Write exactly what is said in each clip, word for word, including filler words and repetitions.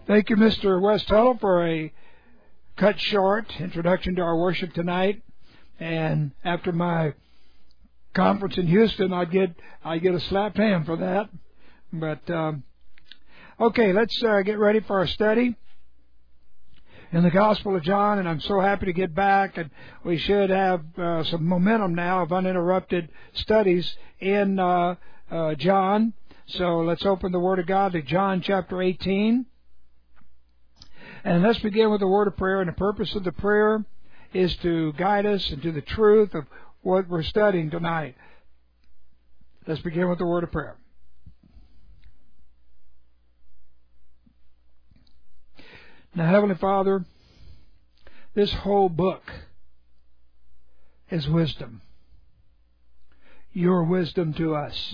Thank you, Mister Westhull, for a cut short introduction to our worship tonight. And after my conference in Houston, I get I get a slapped hand for that. But um, okay, let's uh, get ready for our study in the Gospel of John. And I'm so happy to get back, and we should have uh, some momentum now of uninterrupted studies in uh, uh, John. So let's open the Word of God to John chapter eighteen. And let's begin with the word of prayer. And the purpose of the prayer is to guide us into the truth of what we're studying tonight. Let's begin with the word of prayer. Now, Heavenly Father, this whole book is wisdom. Your wisdom to us.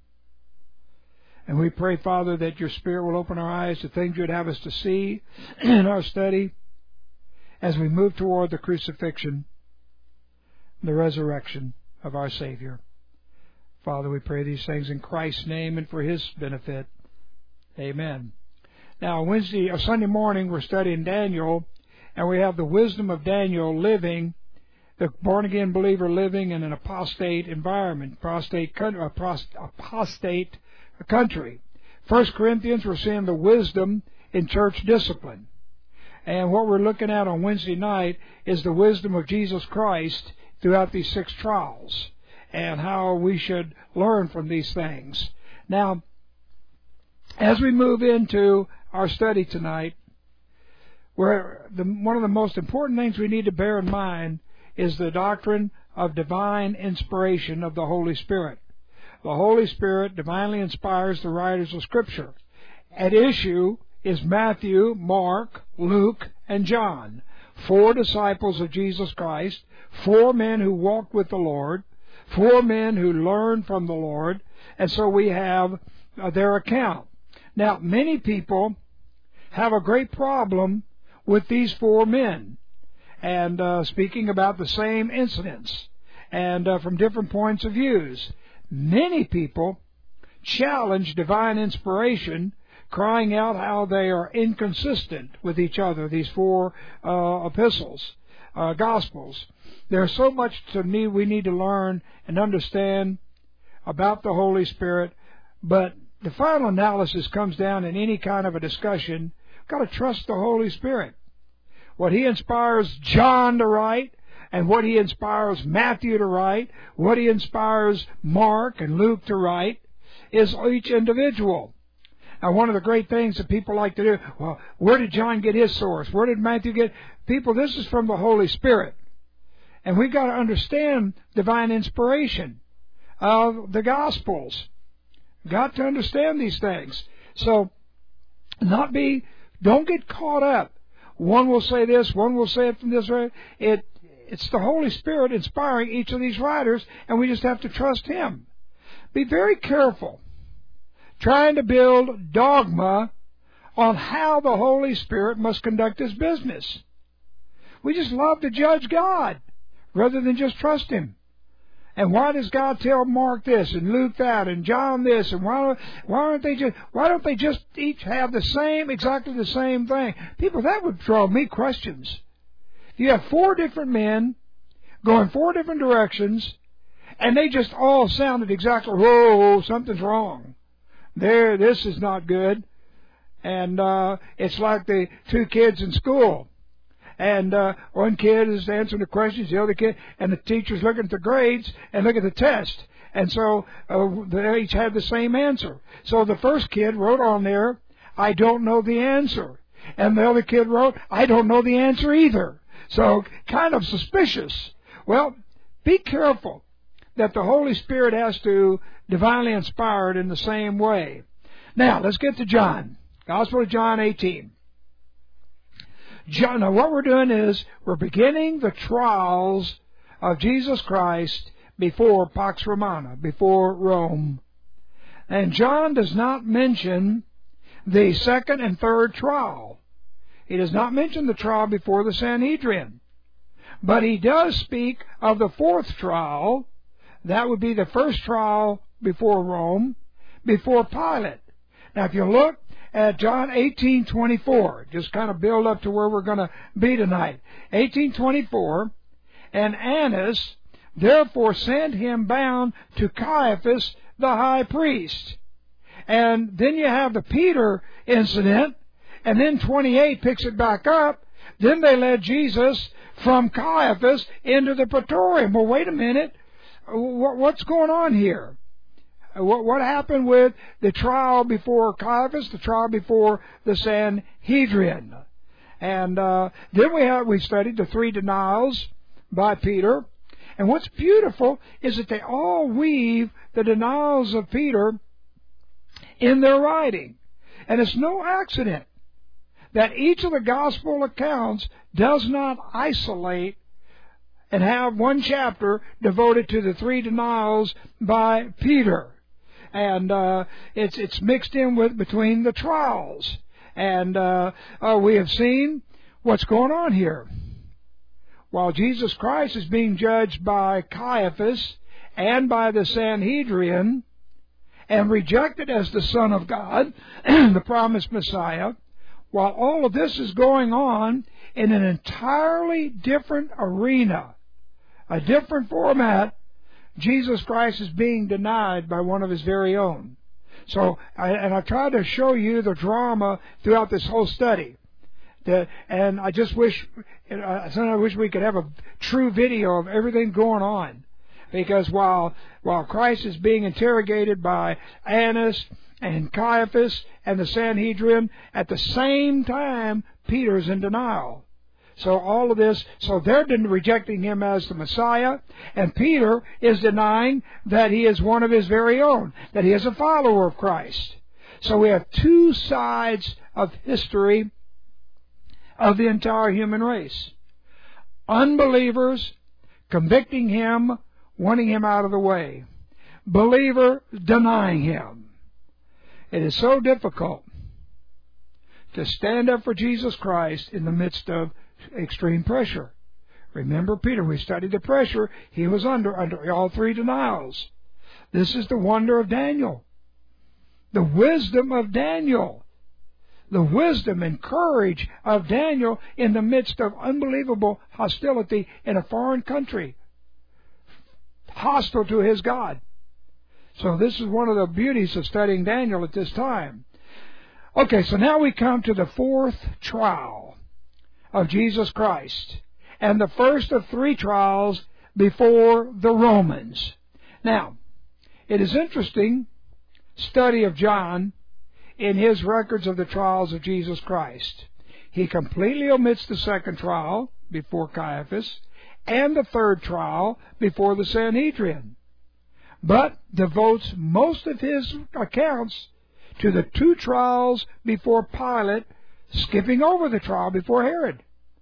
And we pray, Father, that your Spirit will open our eyes to things you'd have us to see in our study as we move toward the crucifixion, the resurrection of our Savior. Father, we pray these things in Christ's name and for His benefit. Amen. Now, Wednesday or Sunday morning, we're studying Daniel, and we have the wisdom of Daniel living, the born-again believer living in an apostate environment, apostate, apostate country. First Corinthians, we're seeing the wisdom in church discipline. And what we're looking at on Wednesday night is the wisdom of Jesus Christ throughout these six trials and how we should learn from these things. Now, as we move into our study tonight, where the, one of the most important things we need to bear in mind is the doctrine of divine inspiration of the Holy Spirit. The Holy Spirit divinely inspires the writers of Scripture. At issue is Matthew, Mark, Luke, and John, four disciples of Jesus Christ, four men who walked with the Lord, four men who learned from the Lord, and so we have uh, their account. Now, many people have a great problem with these four men, and uh, speaking about the same incidents, and uh, from different points of views. Many people challenge divine inspiration, crying out how they are inconsistent with each other, these four uh, epistles, uh, gospels. There's so much to me we need to learn and understand about the Holy Spirit, but the final analysis comes down in any kind of a discussion. We've got to trust the Holy Spirit. What He inspires John to write, and what He inspires Matthew to write, what He inspires Mark and Luke to write, is each individual. Now, one of the great things that people like to do, well, where did John get his source? Where did Matthew get? People, this is from the Holy Spirit. And we've got to understand divine inspiration of the Gospels. Got to understand these things. So, not be, don't get caught up. One will say this, one will say it from this way. It, It's the Holy Spirit inspiring each of these writers, and we just have to trust Him. Be very careful trying to build dogma on how the Holy Spirit must conduct His business. We just love to judge God rather than just trust Him. And why does God tell Mark this and Luke that and John this, and why why aren't they just why don't they just each have the same exactly the same thing? People, that would draw me questions. You have four different men going four different directions, and they just all sounded exactly, whoa, something's wrong. There, this is not good. And uh, it's like the two kids in school. And uh, one kid is answering the questions, the other kid, and the teacher's looking at the grades and look at the test. And so uh, they each had the same answer. So the first kid wrote on there, I don't know the answer. And the other kid wrote, I don't know the answer either. So, kind of suspicious. Well, be careful that the Holy Spirit has to divinely inspire it in the same way. Now, let's get to John. Gospel of John eighteen. John, now, what we're doing is we're beginning the trials of Jesus Christ before Pax Romana, before Rome. And John does not mention the second and third trial. He does not mention the trial before the Sanhedrin. But he does speak of the fourth trial. That would be the first trial before Rome, before Pilate. Now, if you look at John eighteen twenty-four. Just kind of build up to where we're going to be tonight. eighteen twenty-four, and Annas therefore sent him bound to Caiaphas the high priest. And then you have the Peter incident, and then twenty-eight picks it back up. Then they led Jesus from Caiaphas into the Praetorium. Well, wait a minute. What's going on here? What happened with the trial before Caiaphas, the trial before the Sanhedrin? And uh, then we have we studied the three denials by Peter. And what's beautiful is that they all weave the denials of Peter in their writing. And it's no accident that each of the gospel accounts does not isolate and have one chapter devoted to the three denials by Peter. And uh, it's it's mixed in with between the trials. And uh, uh, we have seen what's going on here. While Jesus Christ is being judged by Caiaphas and by the Sanhedrin and rejected as the Son of God, the promised Messiah, while all of this is going on in an entirely different arena, a different format, Jesus Christ is being denied by one of His very own. So, I, and I've tried to show you the drama throughout this whole study. The, and I just wish, uh, sometimes I wish we could have a true video of everything going on. Because while while Christ is being interrogated by Annas and Caiaphas and the Sanhedrin, at the same time, Peter's in denial. So all of this, so they're rejecting Him as the Messiah, and Peter is denying that he is one of His very own, that he is a follower of Christ. So we have two sides of history of the entire human race. Unbelievers convicting Him, wanting Him out of the way. Believer denying Him. It is so difficult to stand up for Jesus Christ in the midst of extreme pressure. Remember Peter, we studied the pressure he was under, under all three denials. This is the wonder of Daniel. The wisdom of Daniel. The wisdom and courage of Daniel in the midst of unbelievable hostility in a foreign country. Hostile to his God. So this is one of the beauties of studying Daniel at this time. Okay, so now we come to the fourth trial of Jesus Christ, and the first of three trials before the Romans. Now, it is interesting study of John in his records of the trials of Jesus Christ. He completely omits the second trial before Caiaphas and the third trial before the Sanhedrin, but devotes most of his accounts to the two trials before Pilate, skipping over the trial before Herod.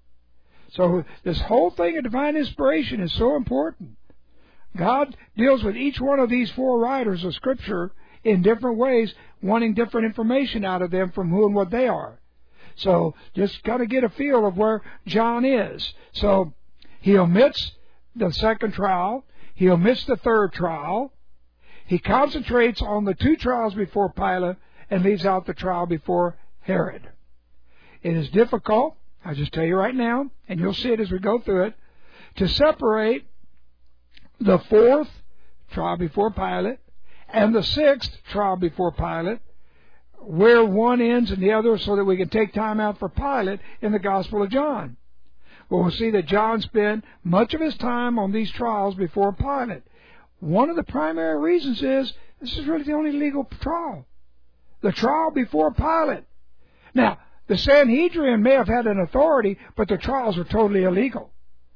So this whole thing of divine inspiration is so important. God deals with each one of these four writers of Scripture in different ways, wanting different information out of them from who and what they are. So just got to get a feel of where John is. So he omits the second trial. He omits the third trial. He concentrates on the two trials before Pilate and leaves out the trial before Herod. It is difficult, I'll just tell you right now, and you'll see it as we go through it, to separate the fourth trial before Pilate and the sixth trial before Pilate, where one ends and the other, so that we can take time out for Pilate in the Gospel of John. Well, we'll see that John spent much of his time on these trials before Pilate. One of the primary reasons is this is really the only legal trial. The trial before Pilate. Now, the Sanhedrin may have had an authority, but the trials were totally illegal.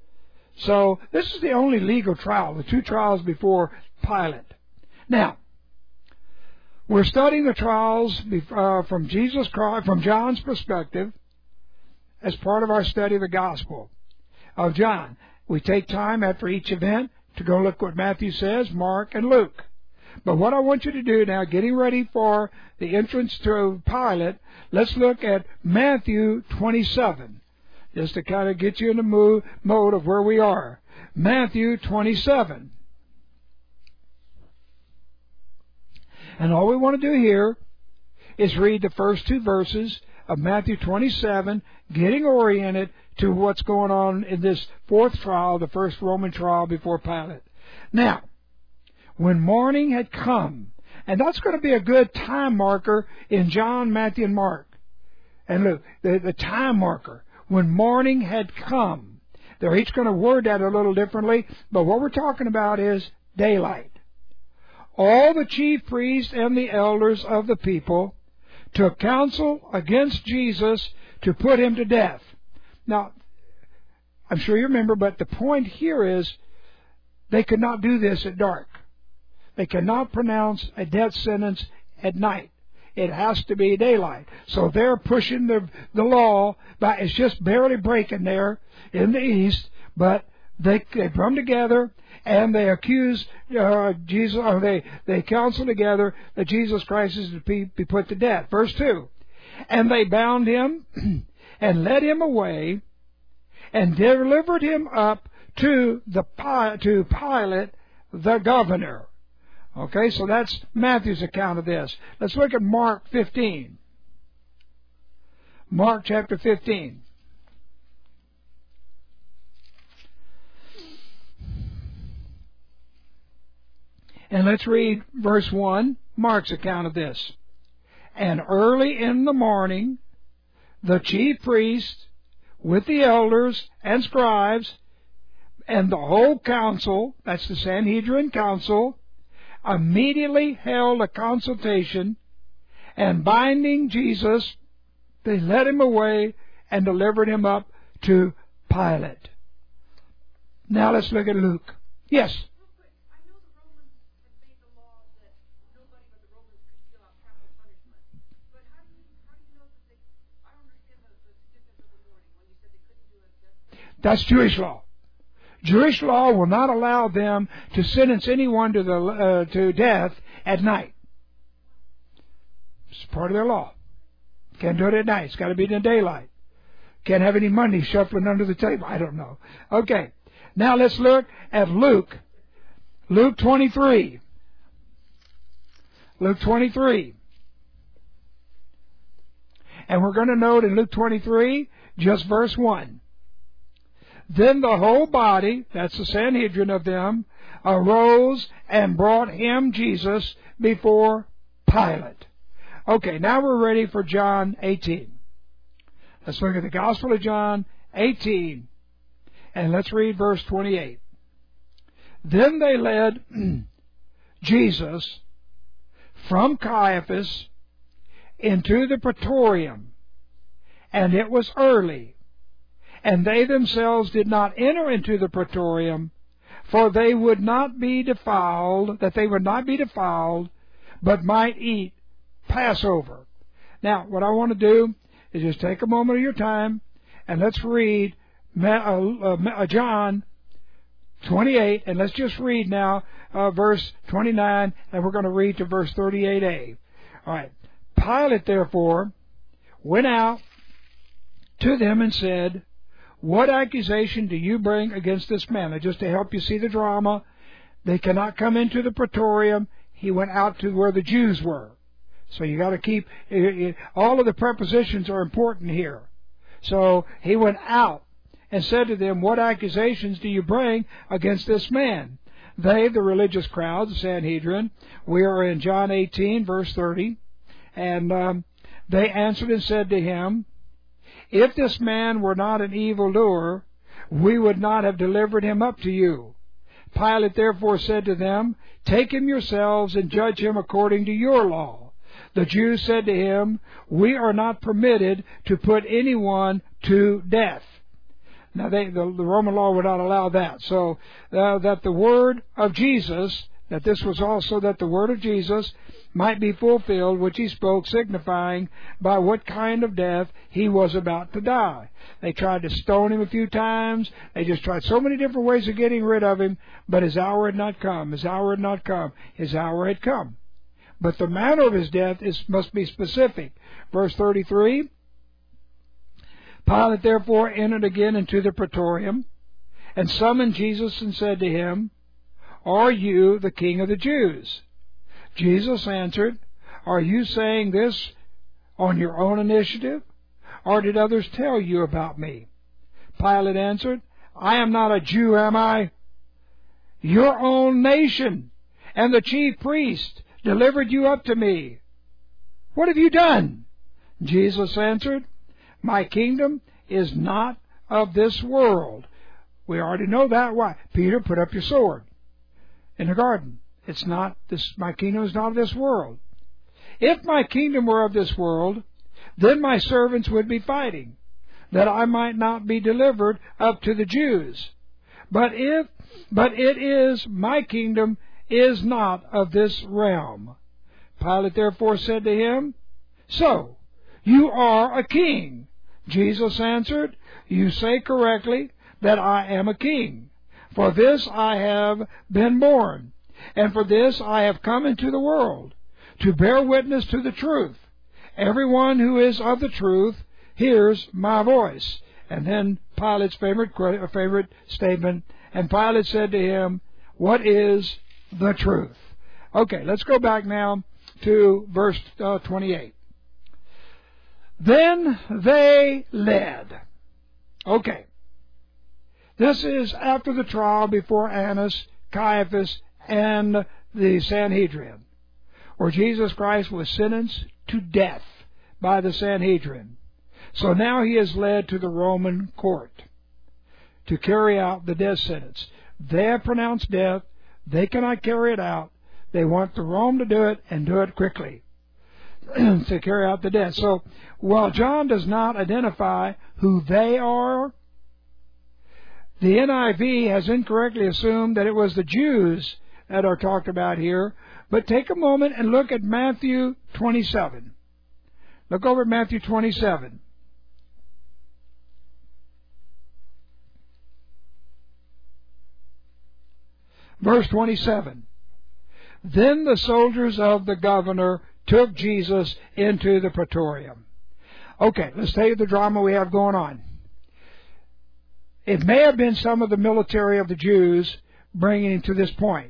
So this is the only legal trial, the two trials before Pilate. Now, we're studying the trials uh, from Jesus Christ, from John's perspective, as part of our study of the Gospel of John. We take time after each event to go look what Matthew says, Mark, and Luke. But what I want you to do now, getting ready for the entrance to Pilate, let's look at Matthew twenty-seven, just to kind of get you in the mood, mode of where we are. Matthew twenty-seven. And all we want to do here is read the first two verses of Matthew twenty-seven, getting oriented to what's going on in this fourth trial, the first Roman trial before Pilate. Now, when morning had come, and that's going to be a good time marker in John, Matthew, and Mark. And Luke, the, the time marker. When morning had come. They're each going to word that a little differently, but what we're talking about is daylight. All the chief priests and the elders of the people took counsel against Jesus to put him to death. Now, I'm sure you remember, but the point here is they could not do this at dark. They cannot pronounce a death sentence at night. It has to be daylight. So they're pushing the the law, but it's just barely breaking there in the east. But they they come together and they accuse uh, Jesus, or they they counsel together that Jesus Christ is to be, be put to death. Verse two, and they bound him and led him away and delivered him up to the to Pilate, the governor. Okay, so that's Matthew's account of this. Let's look at Mark fifteen. Mark chapter fifteen. And let's read verse one, Mark's account of this. And early in the morning, the chief priests, with the elders and scribes, and the whole council, that's the Sanhedrin council, immediately held a consultation, and binding Jesus, they led him away and delivered him up to Pilate. Now let's look at Luke. Yes? Real quick, I know the Romans had made the law that nobody but the Romans could deal out capital punishment. But how do you how do you know that they? I don't understand the, the significance of the warning when you said they couldn't do it. That's Jewish law. Jewish law will not allow them to sentence anyone to the uh, to death at night. It's part of their law. Can't do it at night. It's got to be in the daylight. Can't have any money shuffling under the table. I don't know. Okay. Now let's look at Luke. Luke twenty-three. Luke twenty-three. And we're going to note in Luke twenty-three, just verse one. Then the whole body, that's the Sanhedrin of them, arose and brought him, Jesus, before Pilate. Okay, now we're ready for John eighteen. Let's look at the Gospel of John eighteen, and let's read verse twenty-eight. Then they led Jesus from Caiaphas into the praetorium, and it was early. And they themselves did not enter into the praetorium, for they would not be defiled, that they would not be defiled, but might eat Passover. Now, what I want to do is just take a moment of your time, and let's read John twenty-eight, and let's just read now uh, verse twenty-nine, and we're going to read to verse thirty-eight a. All right. Pilate, therefore, went out to them and said, what accusation do you bring against this man? Now, just to help you see the drama, they cannot come into the praetorium. He went out to where the Jews were. So you got to keep, all of the prepositions are important here. So he went out and said to them, what accusations do you bring against this man? They, the religious crowd, the Sanhedrin, we are in John eighteen, verse thirty, and um, they answered and said to him, if this man were not an evildoer, we would not have delivered him up to you. Pilate therefore said to them, take him yourselves and judge him according to your law. The Jews said to him, we are not permitted to put anyone to death. Now, they, the, the Roman law would not allow that. So, uh, that the word of Jesus, that this was also that the word of Jesus might be fulfilled, which he spoke, signifying by what kind of death he was about to die. They tried to stone him a few times. They just tried so many different ways of getting rid of him, but his hour had not come. His hour had not come. His hour had come. But the manner of his death is must be specific. Verse thirty-three, Pilate therefore entered again into the praetorium, and summoned Jesus and said to him, are you the King of the Jews? Jesus answered, are you saying this on your own initiative, or did others tell you about me?" Pilate answered, "I am not a Jew, am I? Your own nation and the chief priest delivered you up to me. What have you done?" Jesus answered, "My kingdom is not of this world." We already know that. Why? Peter, put up your sword in the garden. It's not this. My kingdom is not of this world. If my kingdom were of this world, then my servants would be fighting, that I might not be delivered up to the Jews. But if, but it is, my kingdom is not of this realm. Pilate therefore said to him, "So, you are a king." Jesus answered, "You say correctly that I am a king. For this I have been born, and for this I have come into the world, to bear witness to the truth. Everyone who is of the truth hears my voice." And then Pilate's favorite favorite statement, and Pilate said to him, "What is the truth?" Okay, let's go back now to verse uh, twenty-eight. Then they led. Okay. This is after the trial before Annas, Caiaphas, and the Sanhedrin, where Jesus Christ was sentenced to death by the Sanhedrin. So now he is led to the Roman court to carry out the death sentence. They have pronounced death. They cannot carry it out. They want the Rome to do it and do it quickly to carry out the death. So while John does not identify who they are, the N I V has incorrectly assumed that it was the Jews that are talked about here. But take a moment and look at Matthew twenty-seven. Look over at Matthew twenty-seven. Verse twenty-seven. Then the soldiers of the governor took Jesus into the praetorium. Okay, let's tell you the drama we have going on. It may have been some of the military of the Jews bringing him to this point,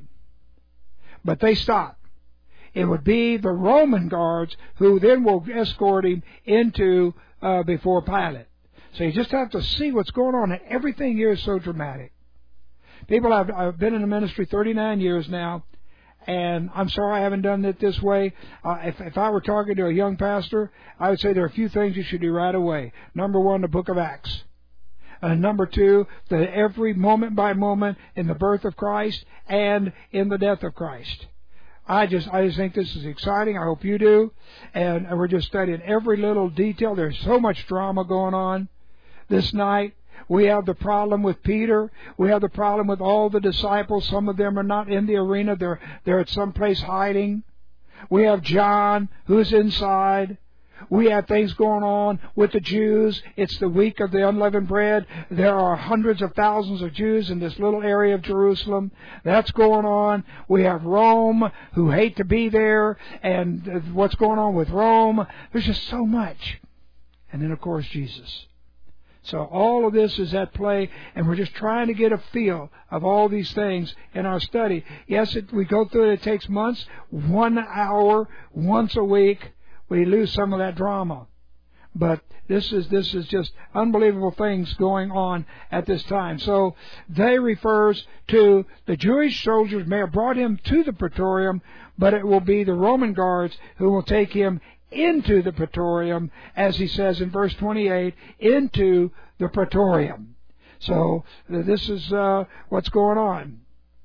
but they stopped. It would be the Roman guards who then will escort him into uh, before Pilate. So you just have to see what's going on, and everything here is so dramatic. People, I've, I've been in the ministry thirty-nine years now, and I'm sorry I haven't done it this way. Uh, if, if I were talking to a young pastor, I would say there are a few things you should do right away. Number one, the book of Acts. And number two, that every moment by moment in the birth of Christ and in the death of Christ. I just I just think this is exciting. I hope you do. And we're just studying every little detail. There's so much drama going on this night. We have the problem with Peter. We have the problem with all the disciples. Some of them are not in the arena. They're, they're at some place hiding. We have John, who's inside. We have things going on with the Jews. It's the week of the unleavened bread. There are hundreds of thousands of Jews in this little area of Jerusalem. That's going on. We have Rome, who hate to be there, and what's going on with Rome. There's just so much. And then, of course, Jesus. So all of this is at play, and we're just trying to get a feel of all these things in our study. Yes, it, we go through it. It takes months, one hour, once a week. We lose some of that drama. But this is this is just unbelievable things going on at this time. So they refers to the Jewish soldiers may have brought him to the praetorium, but it will be the Roman guards who will take him into the praetorium, as he says in verse twenty-eight, into the praetorium. So this is uh, what's going on.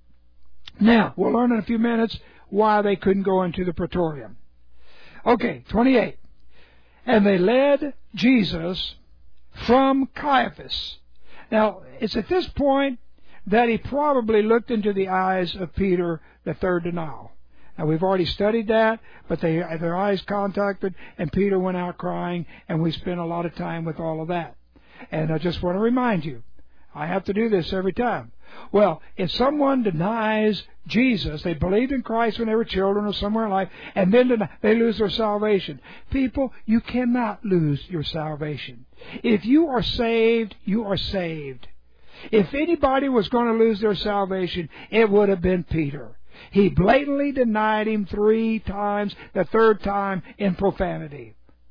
Now, we'll learn in a few minutes why they couldn't go into the praetorium. Okay, twenty-eight. And they led Jesus from Caiaphas. Now, it's at this point that he probably looked into the eyes of Peter, the third denial. Now, we've already studied that, but they, their eyes contacted, and Peter went out crying, and we spent a lot of time with all of that. And I just want to remind you, I have to do this every time. Well, if someone denies Jesus, they believed in Christ when they were children or somewhere in life, and then deny, they lose their salvation. People, you cannot lose your salvation. If you are saved, you are saved. If anybody was going to lose their salvation, it would have been Peter. He blatantly denied him three times, the third time in profanity.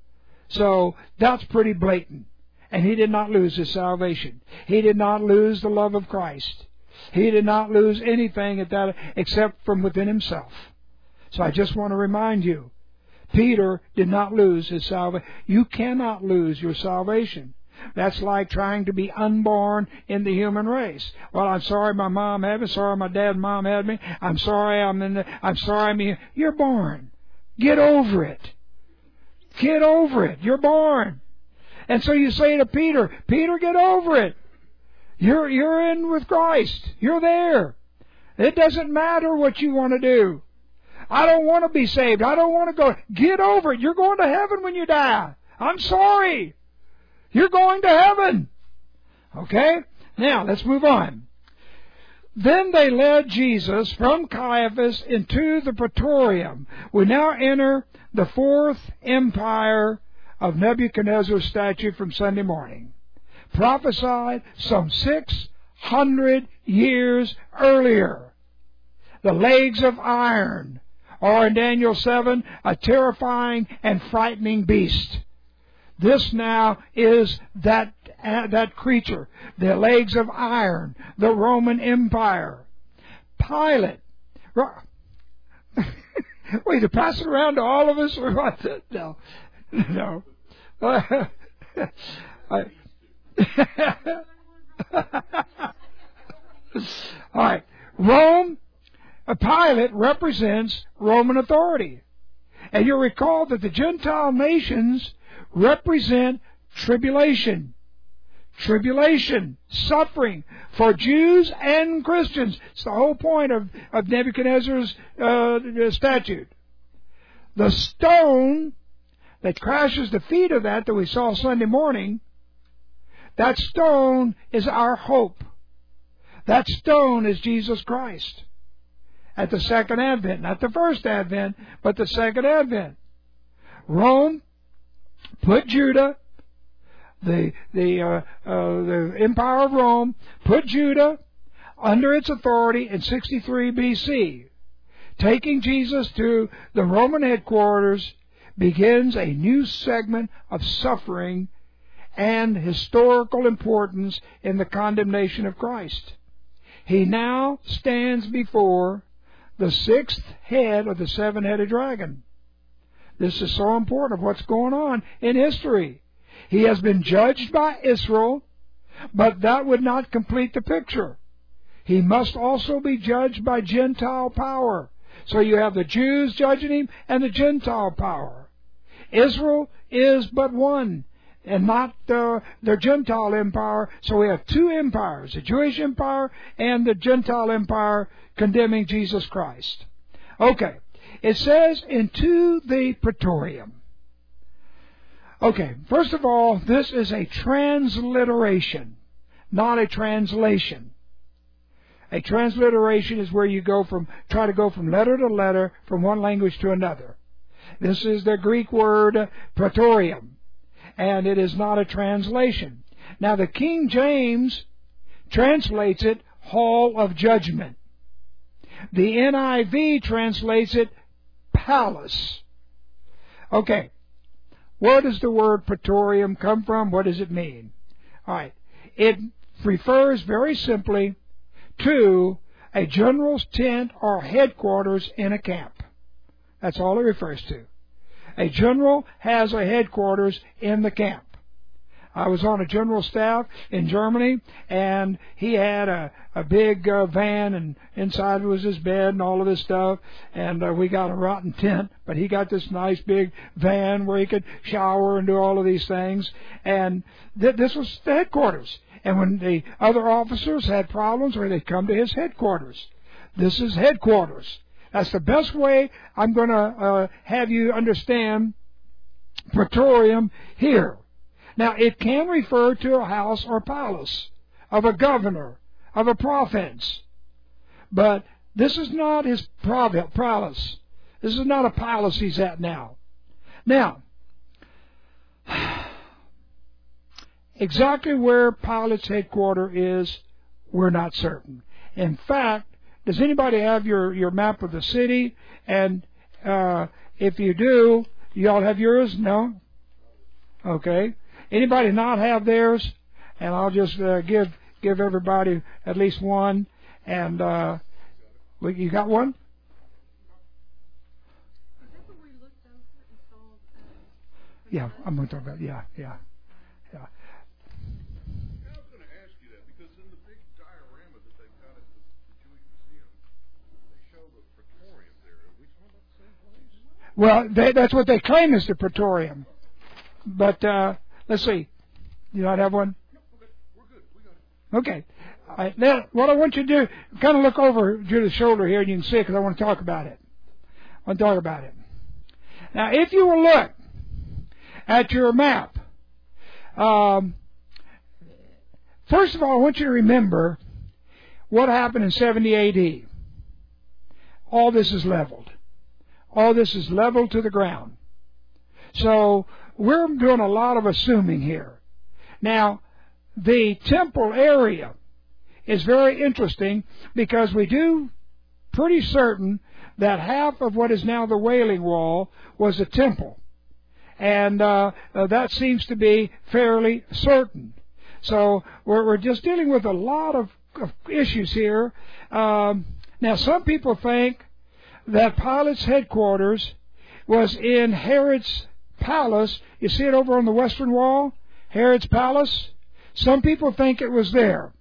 So that's pretty blatant. And he did not lose his salvation. He did not lose the love of Christ. He did not lose anything at that except from within himself. So I just want to remind you, Peter did not lose his salvation. You cannot lose your salvation. That's like trying to be unborn in the human race. Well, I'm sorry my mom had me. Sorry my dad and mom had me. I'm sorry I'm in the, I'm sorry I'm here. You're born. Get over it. Get over it. You're born. And so you say to Peter, Peter, get over it. You're, you're in with Christ. You're there. It doesn't matter what you want to do. I don't want to be saved. I don't want to go. Get over it. You're going to heaven when you die. I'm sorry. You're going to heaven. Okay? Now, let's move on. Then they led Jesus from Caiaphas into the praetorium. We now enter the fourth empire of Nebuchadnezzar's statue from Sunday morning, prophesied some six hundred years earlier. The legs of iron are in Daniel seven a terrifying and frightening beast. This now is that uh, that creature, the legs of iron, the Roman Empire. Pilate. Wait, to pass it around to all of us or what? No, no. I, all right. Rome, a Pilate represents Roman authority. And you'll recall that the Gentile nations represent tribulation. Tribulation, suffering for Jews and Christians. It's the whole point of, of Nebuchadnezzar's uh, statute. The stone that crashes the feet of that that we saw Sunday morning, that stone is our hope. That stone is Jesus Christ. At the second advent, not the first advent, but the second advent. Rome put Judah, the the uh, uh, the Empire of Rome, put Judah under its authority in sixty-three B C. Taking Jesus to the Roman headquarters begins a new segment of suffering and historical importance in the condemnation of Christ. He now stands before the sixth head of the seven-headed dragon. This is so important of what's going on in history. He has been judged by Israel, but that would not complete the picture. He must also be judged by Gentile power. So you have the Jews judging him and the Gentile power. Israel is but one, and not uh, the Gentile empire. So we have two empires, the Jewish empire and the Gentile empire, condemning Jesus Christ. Okay, it says into the praetorium. Okay, first of all, this is a transliteration, not a translation. A transliteration is where you go from, try to go from letter to letter, from one language to another. This is the Greek word praetorium, and it is not a translation. Now, the King James translates it hall of judgment. The N I V translates it palace. Okay, where does the word praetorium come from? What does it mean? All right, it refers very simply to a general's tent or headquarters in a camp. That's all it refers to. A general has a headquarters in the camp. I was on a general staff in Germany, and he had a, a big uh, van, and inside was his bed and all of this stuff, and uh, we got a rotten tent, but he got this nice big van where he could shower and do all of these things, and th- this was the headquarters. And when the other officers had problems, or they'd come to his headquarters. This is headquarters. That's the best way I'm going to uh, have you understand praetorium here. Now, it can refer to a house or palace of a governor, of a province. But this is not his palace. This is not a palace he's at now. Now, exactly where Pilate's headquarters is, we're not certain. In fact, does anybody have your, your map of the city? And uh, if you do, you all have yours? No? Okay? Anybody not have theirs? And I'll just uh, give give everybody at least one. And uh, we, you got one? Yeah, I'm going to talk about it. Yeah, yeah, yeah. I was going to ask you that because in the big diorama that they've got at the, the Jewish Museum, they show the Praetorium there. Are we talking about the same place? Well, they, that's what they claim is the Praetorium. But uh, let's see. You not have one? No, okay, we're good. We got it. Okay. All right. Now, what I want you to do, kind of look over Judith's shoulder here, and you can see it because I want to talk about it. I want to talk about it. Now, if you will look at your map, um, first of all, I want you to remember what happened in seventy A D. All this is leveled. All this is leveled to the ground. So we're doing a lot of assuming here. Now, the temple area is very interesting because we do pretty certain that half of what is now the Wailing Wall was a temple. And uh, uh, that seems to be fairly certain. So we're, we're just dealing with a lot of, of issues here. Um, now, some people think that Pilate's headquarters was in Herod's palace. You see it over on the western wall? Herod's palace? Some people think it was there.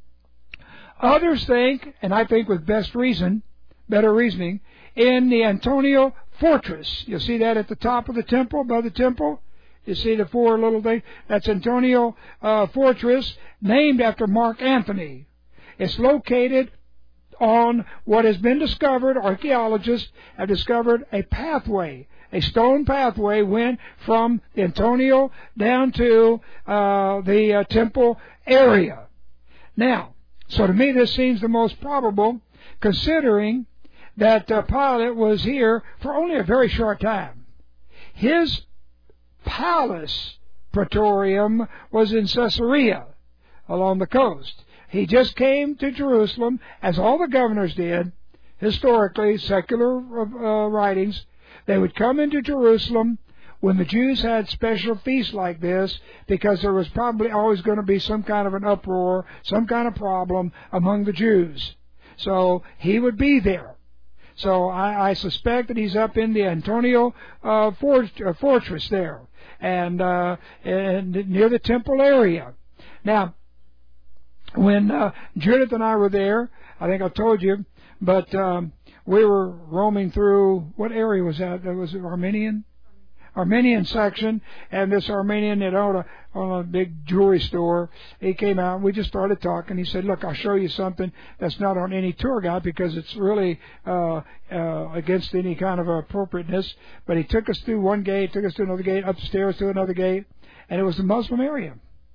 Others think, and I think with best reason, better reasoning, in the Antonia Fortress. You see that at the top of the temple, above the temple? You see the four little things? That's Antonia uh, Fortress, named after Mark Antony. It's located on what has been discovered. Archaeologists have discovered a pathway. A stone pathway went from Antonia down to uh, the uh, temple area. Now, so to me this seems the most probable, considering that uh, Pilate was here for only a very short time. His palace, Praetorium, was in Caesarea, along the coast. He just came to Jerusalem, as all the governors did, historically, secular uh, writings. They would come into Jerusalem when the Jews had special feasts like this, because there was probably always going to be some kind of an uproar, some kind of problem among the Jews. So he would be there. So I, I suspect that he's up in the Antonia uh, fort, uh, fortress there, and, uh, and near the temple area. Now, when uh, Judith and I were there, I think I told you, but um, we were roaming through, what area was that? That was Armenian? Armenian section, and this Armenian that owned a, owned a big jewelry store, he came out and we just started talking. He said, look, I'll show you something that's not on any tour guide because it's really uh, uh, against any kind of appropriateness. But he took us through one gate, took us to another gate, upstairs to another gate, and it was the Muslim area.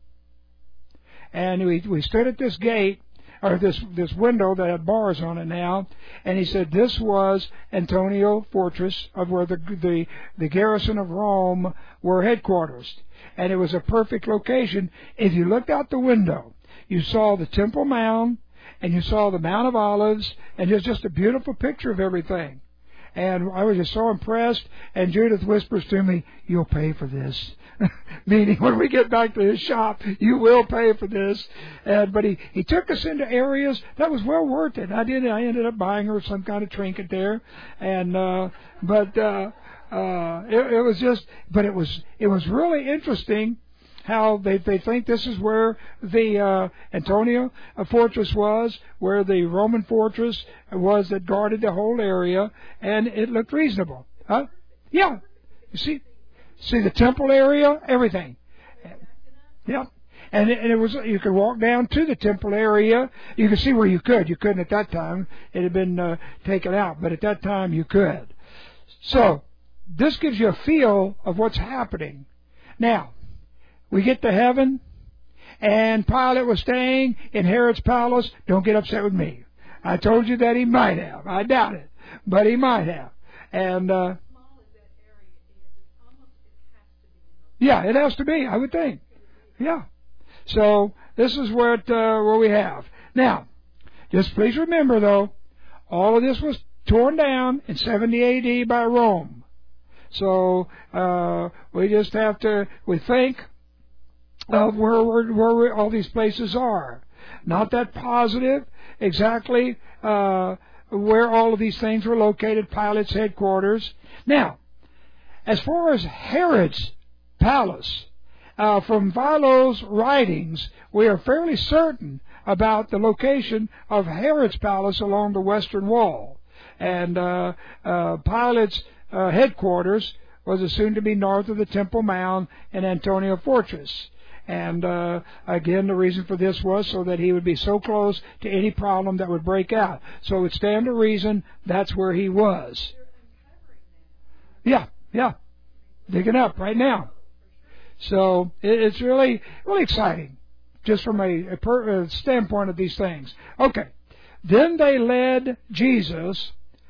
And we we stood at this gate, or this this window that had bars on it now, and he said this was Antonia Fortress, of where the the the garrison of Rome were headquarters, and it was a perfect location. If you looked out the window, you saw the Temple Mount, and you saw the Mount of Olives, and it was just a beautiful picture of everything. And I was just so impressed, and Judith whispers to me, you'll pay for this. Meaning, when we get back to his shop, you will pay for this. And, but he, he took us into areas that was well worth it. I did. I ended up buying her some kind of trinket there. And, uh, but, uh, uh, it, it was just, but it was, it was really interesting how they they think this is where the uh, Antonia fortress was, where the Roman fortress was that guarded the whole area, and it looked reasonable. Huh? Yeah. You see, see the temple area, everything. Yeah. And it, and it was, you could walk down to the temple area. You could see where you could. You couldn't at that time. It had been uh, taken out, but at that time you could. So this gives you a feel of what's happening. Now, we get to heaven, and Pilate was staying in Herod's palace. Don't get upset with me. I told you that he might have. I doubt it, but he might have. And uh, yeah, it has to be. I would think. Yeah. So this is where it, uh, where we have now. Just please remember, though, all of this was torn down in seventy A D by Rome. So uh, we just have to we think of where we're, where we, all these places are. Not that positive exactly uh, where all of these things were located, Pilate's headquarters. Now, as far as Herod's palace, uh, from Philo's writings, we are fairly certain about the location of Herod's palace along the western wall. And uh, uh, Pilate's uh, headquarters was assumed to be north of the Temple Mount and Antonia Fortress. And uh, again, the reason for this was so that he would be so close to any problem that would break out. So it would stand to reason that's where he was. Yeah, yeah. Digging up right now. So it, it's really, really exciting, just from a, a, per, a standpoint of these things. Okay. Then they led Jesus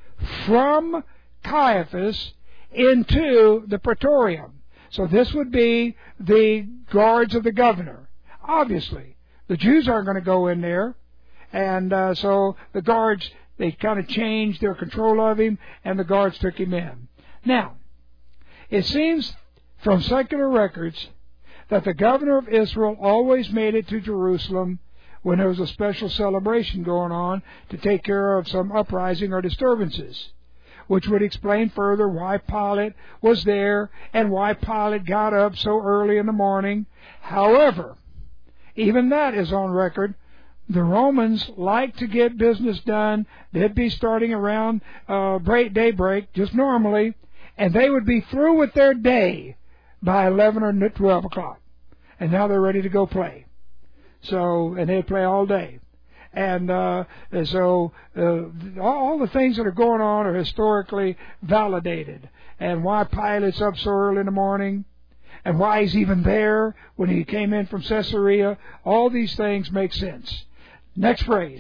from Caiaphas into the Praetorium. So this would be the guards of the governor. Obviously, the Jews aren't going to go in there. And uh, so the guards, they kind of changed their control of him, and the guards took him in. Now, it seems from secular records that the governor of Israel always made it to Jerusalem when there was a special celebration going on to take care of some uprising or disturbances, which would explain further why Pilate was there and why Pilate got up so early in the morning. However, even that is on record. The Romans like to get business done. They'd be starting around uh, break, daybreak, just normally, and they would be through with their day by eleven or twelve o'clock. And now they're ready to go play. So, and they'd play all day. And uh, so uh, all the things that are going on are historically validated. And why Pilate's up so early in the morning, and why he's even there when he came in from Caesarea, all these things make sense. Next phrase.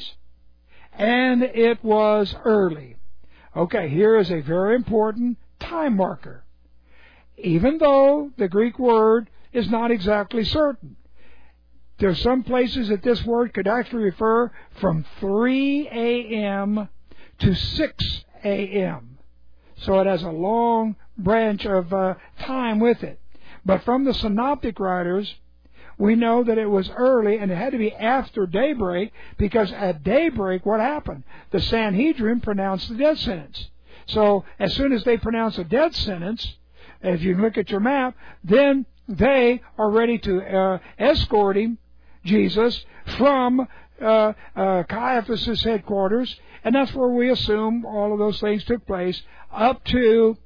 And it was early. Okay, here is a very important time marker. Even though the Greek word is not exactly certain. There's some places that this word could actually refer from three a.m. to six a.m. So it has a long branch of uh, time with it. But from the synoptic writers, we know that it was early and it had to be after daybreak, because at daybreak, what happened? The Sanhedrin pronounced the death sentence. So as soon as they pronounce a death sentence, if you look at your map, then they are ready to uh, escort him, Jesus, from uh, uh, Caiaphas' headquarters, and that's where we assume all of those things took place, up to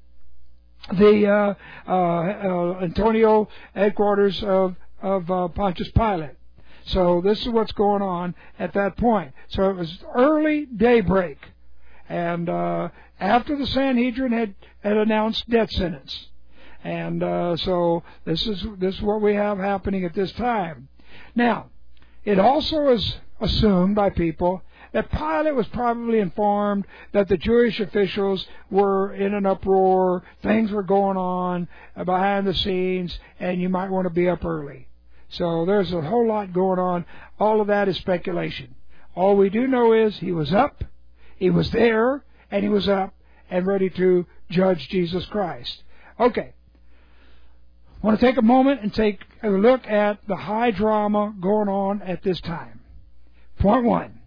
the uh, uh, uh, Antonia headquarters of, of uh, Pontius Pilate. So this is what's going on at that point. So it was early daybreak, and uh, after the Sanhedrin had, had announced death sentence. And uh, so this is this is what we have happening at this time. Now, it also is assumed by people that Pilate was probably informed that the Jewish officials were in an uproar, things were going on behind the scenes, and you might want to be up early. So there's a whole lot going on. All of that is speculation. All we do know is he was up, he was there, and he was up and ready to judge Jesus Christ. Okay. I want to take a moment and take a look at the high drama going on at this time. Point one.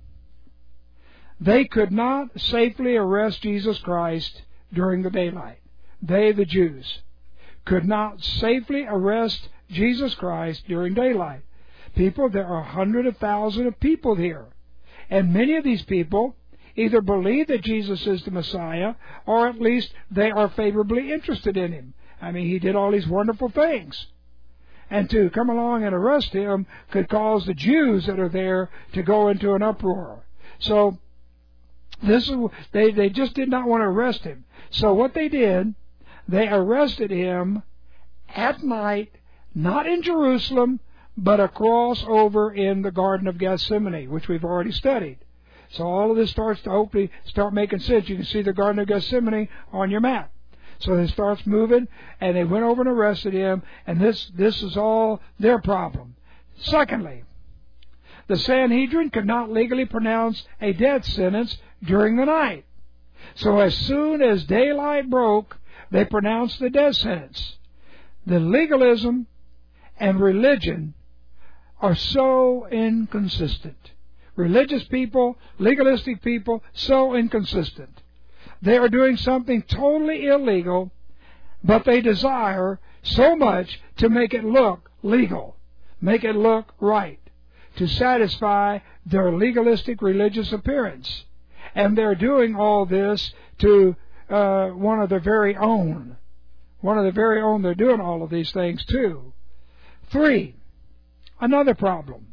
They could not safely arrest Jesus Christ during the daylight. They, the Jews, could not safely arrest Jesus Christ during daylight. People, there are hundreds of thousands of people here. And many of these people either believe that Jesus is the Messiah, or at least they are favorably interested in him. I mean, he did all these wonderful things. And to come along and arrest him could cause the Jews that are there to go into an uproar. So this is, they, they just did not want to arrest him. So what they did, they arrested him at night, not in Jerusalem, but across over in the Garden of Gethsemane, which we've already studied. So all of this starts to hopefully start making sense. You can see the Garden of Gethsemane on your map. So it starts moving, and they went over and arrested him, and this, this is all their problem. Secondly, the Sanhedrin could not legally pronounce a death sentence during the night. So as soon as daylight broke, they pronounced the death sentence. The legalism and religion are so inconsistent. Religious people, legalistic people, so inconsistent. They are doing something totally illegal, but they desire so much to make it look legal, make it look right, to satisfy their legalistic religious appearance. And they're doing all this to uh, one of their very own. One of their very own, they're doing all of these things too. Three, another problem.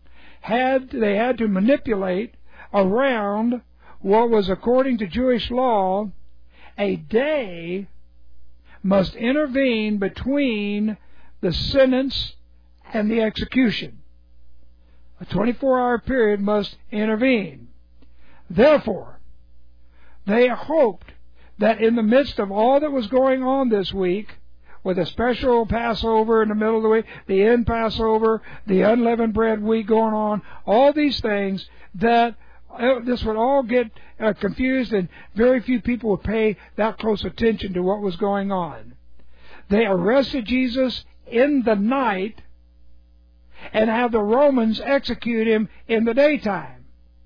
Had they had to manipulate around what was, according to Jewish law, a day must intervene between the sentence and the execution. A twenty-four hour period must intervene. Therefore, they hoped that in the midst of all that was going on this week, with a special Passover in the middle of the week, the end Passover, the unleavened bread week going on, all these things, that this would all get uh, confused and very few people would pay that close attention to what was going on. They arrested Jesus in the night and have the Romans execute him in the daytime.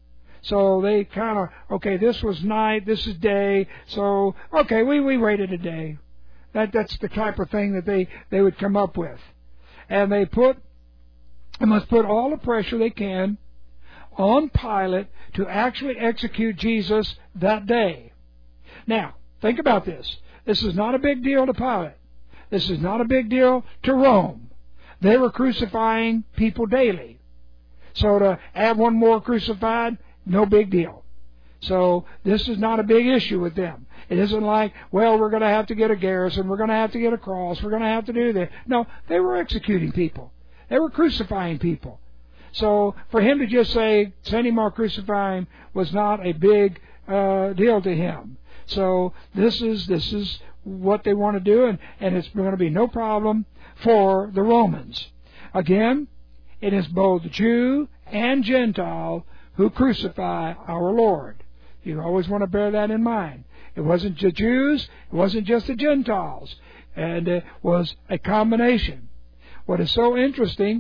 So they kind of, okay, this was night, this is day, so, okay, we, we waited a day. That That's the type of thing that they, they would come up with. And they put, they must put all the pressure they can on Pilate to actually execute Jesus that day. Now, think about this. This is not a big deal to Pilate. This is not a big deal to Rome. They were crucifying people daily. So to add one more crucified, no big deal. So this is not a big issue with them. It isn't like, well, we're going to have to get a garrison, we're going to have to get a cross, we're going to have to do this. No, they were executing people. They were crucifying people. So for him to just say, send him or crucify him, was not a big uh, deal to him. So this is this is what they want to do, and, and it's going to be no problem for the Romans. Again, it is both Jew and Gentile who crucify our Lord. You always want to bear that in mind. It wasn't the Jews, it wasn't just the Gentiles, and it was a combination. What is so interesting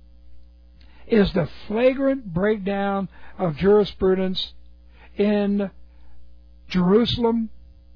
is the flagrant breakdown of jurisprudence in Jerusalem,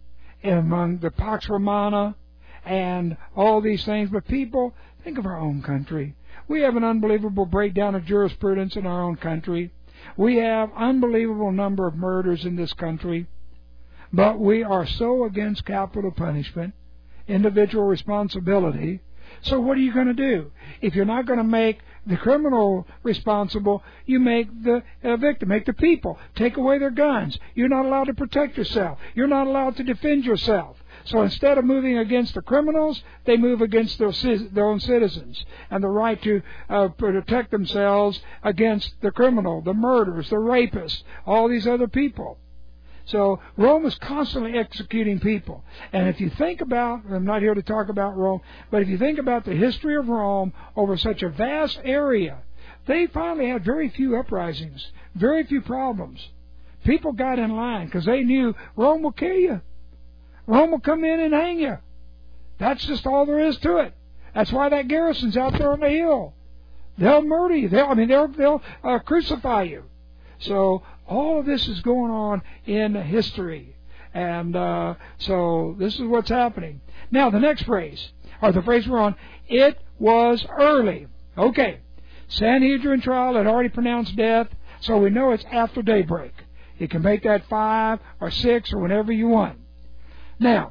among the Pax Romana, and all these things. But people, think of our own country. We have an unbelievable breakdown of jurisprudence in our own country. We have unbelievable number of murders in this country. But we are so against capital punishment, individual responsibility. So what are you going to do? If you're not going to make the criminal responsible, you make the uh, victim, make the people. Take away their guns. You're not allowed to protect yourself. You're not allowed to defend yourself. So instead of moving against the criminals, they move against their, their own citizens and the right to uh, protect themselves against the criminal, the murderers, the rapists, all these other people. So Rome is constantly executing people. And if you think about, I'm not here to talk about Rome, but if you think about the history of Rome over such a vast area, they finally had very few uprisings, very few problems. People got in line because they knew Rome will kill you. Rome will come in and hang you. That's just all there is to it. That's why that garrison's out there on the hill. They'll murder you. They'll, I mean, they'll, they'll uh, crucify you. So all of this is going on in history. And uh, so this is what's happening. Now, the next phrase, or the phrase we're on, it was early. Okay. Sanhedrin trial had already pronounced death, so we know it's after daybreak. You can make that five or six or whenever you want. Now,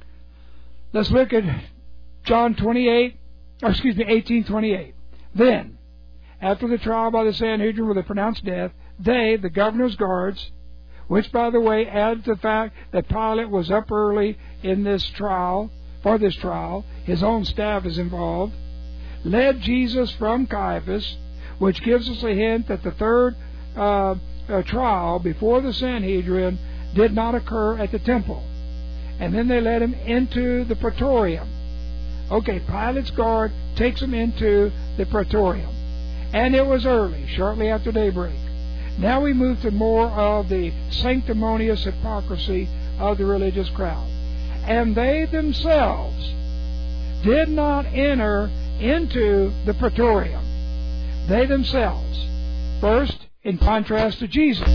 let's look at John twenty-eight, or excuse me, eighteen twenty-eight. Then, after the trial by the Sanhedrin where they pronounced death, they, the governor's guards, which, by the way, adds the fact that Pilate was up early in this trial, for this trial, his own staff is involved, led Jesus from Caiaphas, which gives us a hint that the third uh, uh, trial before the Sanhedrin did not occur at the temple. And then they led him into the Praetorium. Okay, Pilate's guard takes him into the Praetorium. And it was early, shortly after daybreak. Now we move to more of the sanctimonious hypocrisy of the religious crowd. and they themselves did not enter into the praetorium. They themselves. First, in contrast to Jesus.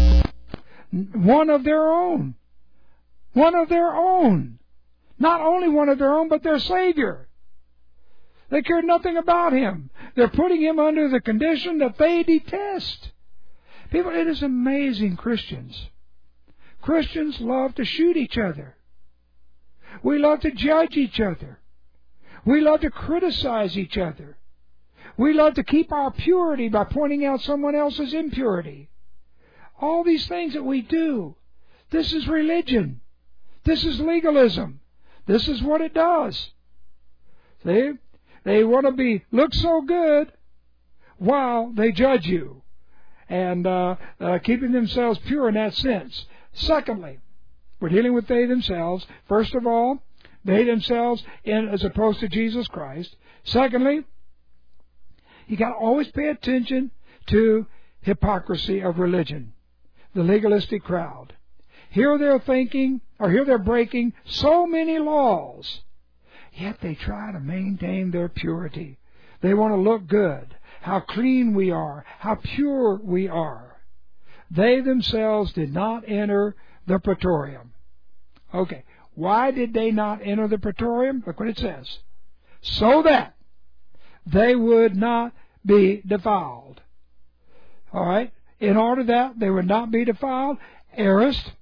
One of their own. One of their own. Not only one of their own, but their Savior. They cared nothing about Him. They're putting Him under the condition that they detest. People, it is amazing, Christians. Christians love to shoot each other. We love to judge each other. We love to criticize each other. We love to keep our purity by pointing out someone else's impurity. All these things that we do, this is religion. This is legalism. This is what it does. See? They want to be look so good while they judge you, and uh, uh, keeping themselves pure in that sense. Secondly, we're dealing with they themselves. First of all, they themselves in, as opposed to Jesus Christ. Secondly, you got to always pay attention to hypocrisy of religion, the legalistic crowd. Here they're thinking, or here they're breaking so many laws, yet they try to maintain their purity. They want to look good, how clean we are, how pure we are. They themselves did not enter the praetorium. Okay, why did they not enter the praetorium? Look what it says. So that they would not be defiled. All right? In order that they would not be defiled, aorist,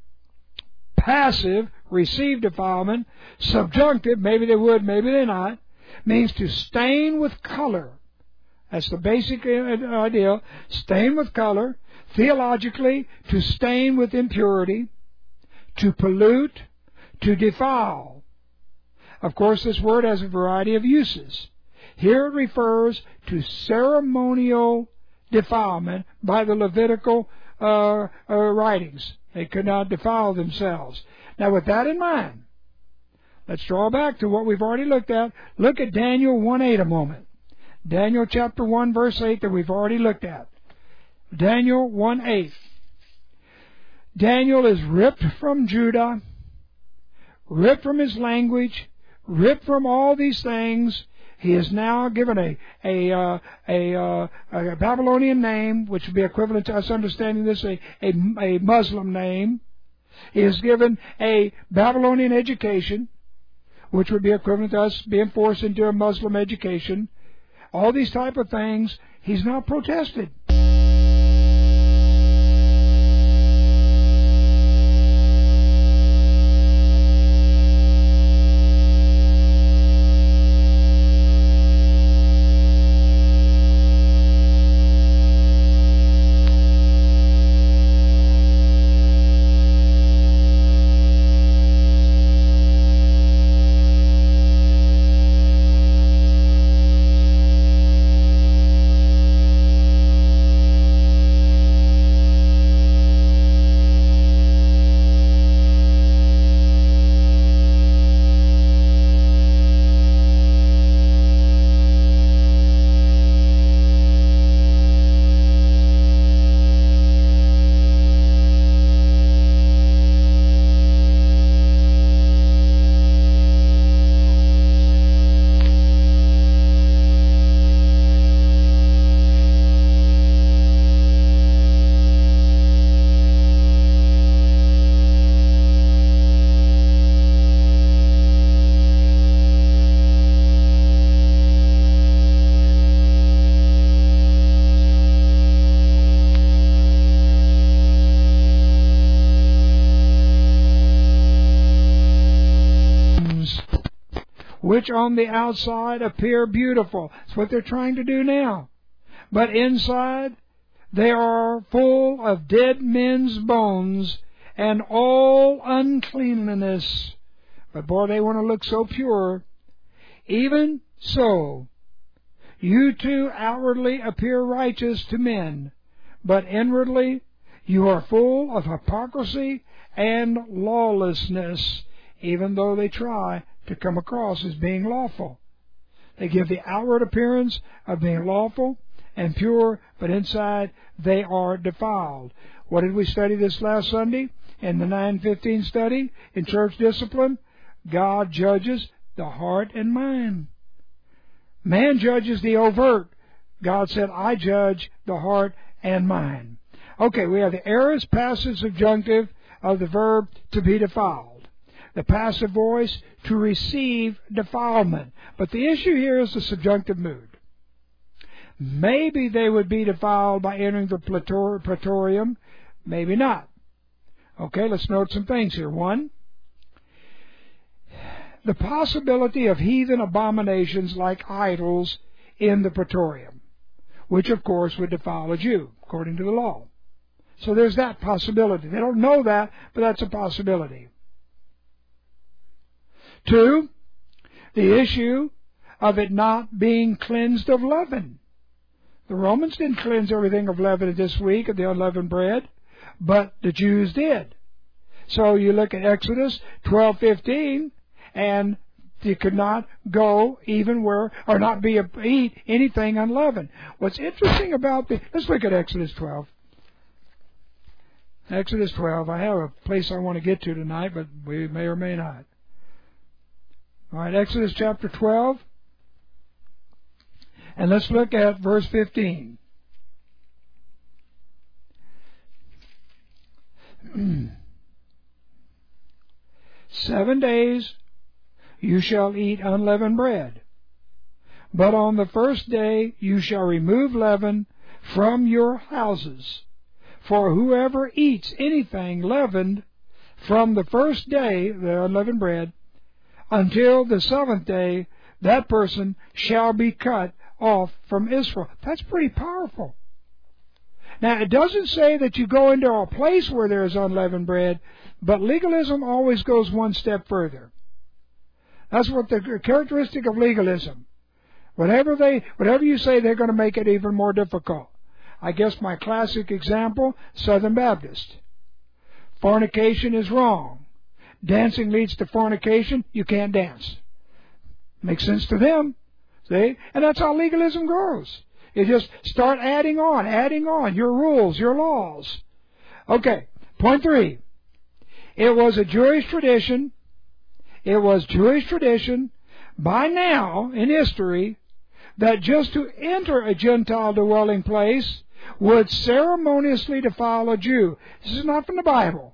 passive, receive defilement, subjunctive, maybe they would, maybe they not, means to stain with color. That's the basic idea. Stain with color. Theologically, to stain with impurity, to pollute, to defile. Of course, this word has a variety of uses. Here it refers to ceremonial defilement by the Levitical uh, uh, writings. They could not defile themselves. Now, with that in mind, let's draw back to what we've already looked at. Look at Daniel one eight a moment. Daniel chapter one, verse eight that we've already looked at. Daniel one eight. Daniel is ripped from Judah, ripped from his language, ripped from all these things. He is now given a a uh, a, uh, a Babylonian name, which would be equivalent to us understanding this, a, a, a Muslim name. He is given a Babylonian education, which would be equivalent to us being forced into a Muslim education. All these type of things, he's now protested. Which on the outside appear beautiful. That's what they're trying to do now. But inside, they are full of dead men's bones and all uncleanliness. But boy, they want to look so pure. Even so, you too outwardly appear righteous to men, but inwardly you are full of hypocrisy and lawlessness, even though they try to come across as being lawful. They give the outward appearance of being lawful and pure, but inside they are defiled. What did we study this last Sunday in the nine fifteen study in church discipline? God judges the heart and mind. Man judges the overt. God said, I judge the heart and mind. Okay, we have the aorist passive subjunctive of the verb to be defiled. The passive voice to receive defilement. But the issue here is the subjunctive mood. Maybe they would be defiled by entering the praetorium. Maybe not. Okay, let's note some things here. One, the possibility of heathen abominations like idols in the praetorium, which of course would defile a Jew, according to the law. So there's that possibility. They don't know that, but that's a possibility. Two, the issue of it not being cleansed of leaven. The Romans didn't cleanse everything of leaven this week of the unleavened bread, but the Jews did. So you look at Exodus twelve fifteen, and you could not go even where, or not be eat anything unleavened. What's interesting about the, let's look at Exodus twelve. Exodus twelve. I have a place I want to get to tonight, but we may or may not. All right, Exodus chapter twelve. And let's look at verse fifteen. Seven days you shall eat unleavened bread, but on the first day you shall remove leaven from your houses. For whoever eats anything leavened from the first day, the unleavened bread, until the seventh day, that person shall be cut off from Israel. That's pretty powerful. Now, it doesn't say that you go into a place where there is unleavened bread, but legalism always goes one step further. That's what the characteristic of legalism. Whatever they, whatever you say, they're going to make it even more difficult. I guess my classic example, Southern Baptist. Fornication is wrong. Dancing leads to fornication. You can't dance. Makes sense to them. See? And that's how legalism goes. You just start adding on, adding on your rules, your laws. Okay, point three. It was a Jewish tradition. It was Jewish tradition by now in history that just to enter a Gentile dwelling place would ceremoniously defile a Jew. This is not from the Bible.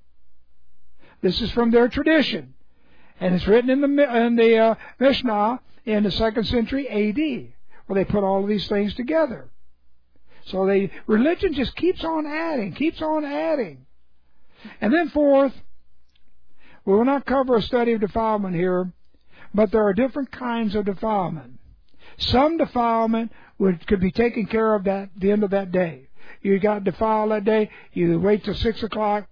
This is from their tradition. And it's written in the, in the uh, Mishnah in the second century A D, where they put all of these things together. So the religion just keeps on adding, keeps on adding. And then fourth, we will not cover a study of defilement here, but there are different kinds of defilement. Some defilement would, could be taken care of at the end of that day. You got defiled that day, you wait till six o'clock,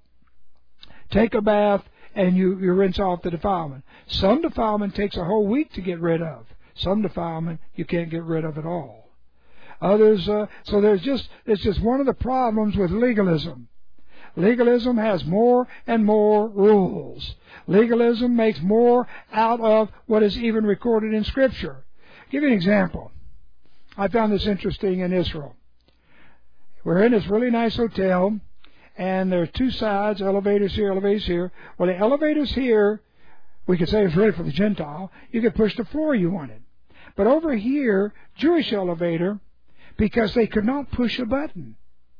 take a bath, and you, you rinse off the defilement. Some defilement takes a whole week to get rid of. Some defilement you can't get rid of at all. Others, uh, so there's just, it's just one of the problems with legalism. Legalism has more and more rules. Legalism makes more out of what is even recorded in Scripture. I'll give you an example. I found this interesting in Israel. We're in this really nice hotel, and there are two sides, elevators here, elevators here. Well, the elevators here, we could say it's ready for the Gentile. You could push the floor you wanted. But over here, Jewish elevator, because they could not push a button.